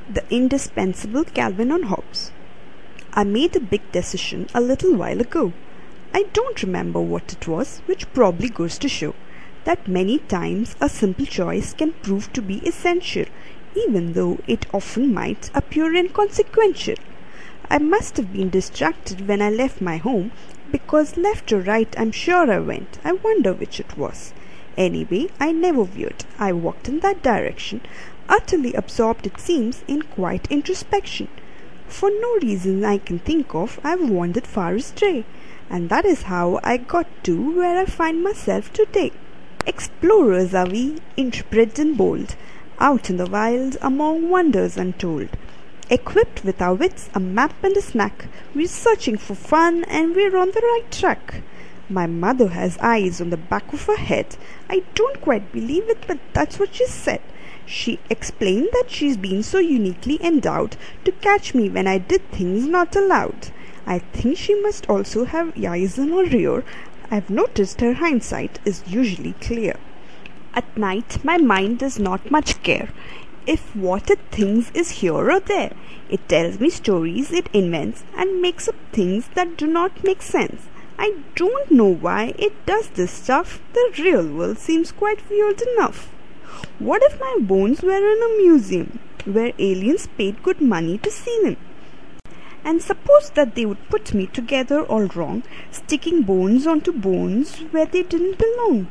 The indispensable Calvin and Hobbes. I made a big decision a little while ago. I don't remember what it was, which probably goes to show that many times a simple choice can prove to be essential, even though it often might appear inconsequential. I must have been distracted when I left my home, because left or right I'm sure I went. I wonder which it was. Anyway, I never veered. I walked in that direction, utterly absorbed it seems in quiet introspection. For no reason I can think of, I've wandered far astray, and that is how I got to where I find myself today. Explorers are we, intrepid and bold, out in the wild among wonders untold. Equipped with our wits, a map and a snack, we're searching for fun and we're on the right track. My mother has eyes on the back of her head. I don't quite believe it, but that's what she said. She explained that she's been so uniquely endowed to catch me when I did things not allowed. I think she must also have eyes in her rear. I've noticed her hindsight is usually clear. At night my mind does not much care if what it thinks is here or there. It tells me stories it invents and makes up things that do not make sense. I don't know why it does this stuff. The real world seems quite weird enough. What if my bones were in a museum where aliens paid good money to see them? And suppose that they would put me together all wrong, sticking bones onto bones where they didn't belong.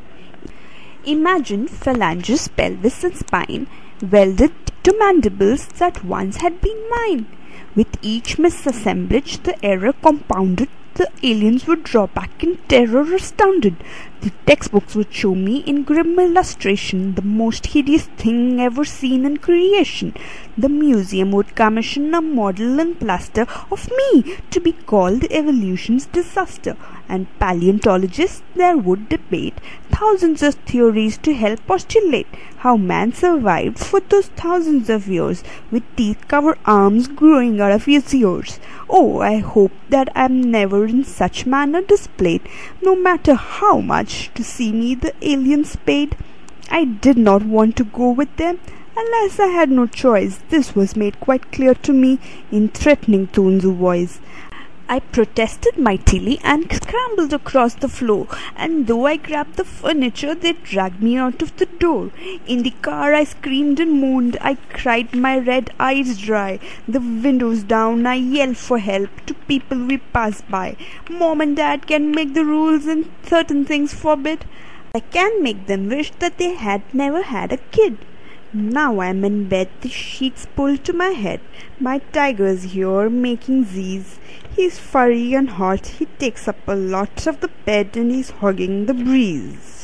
Imagine phalanges, pelvis and spine welded to mandibles that once had been mine. With each misassemblage the error compounded. The aliens would draw back in terror astounded. The textbooks would show me in grim illustration the most hideous thing ever seen in creation. The museum would commission a model in plaster of me to be called evolution's disaster, and paleontologists there would debate thousands of theories to help postulate how man survived for those thousands of years with teeth-covered arms growing out of his ears. Oh, I hope that I am never in such manner displayed, no matter how much to see me the aliens paid. I did not want to go with them. Alas, I had no choice. This was made quite clear to me in threatening tones of voice. I protested mightily and scrambled across the floor, and though I grabbed the furniture, they dragged me out of the door. In the car I screamed and moaned. I cried my red eyes dry. The windows down, I yelled for help to people we passed by. Mom and Dad can make the rules and certain things forbid. I can make them wish that they had never had a kid. Now I'm in bed, the sheets pulled to my head. My tiger's here making Z's. He's furry and hot, he takes up a lot of the bed and he's hugging the breeze.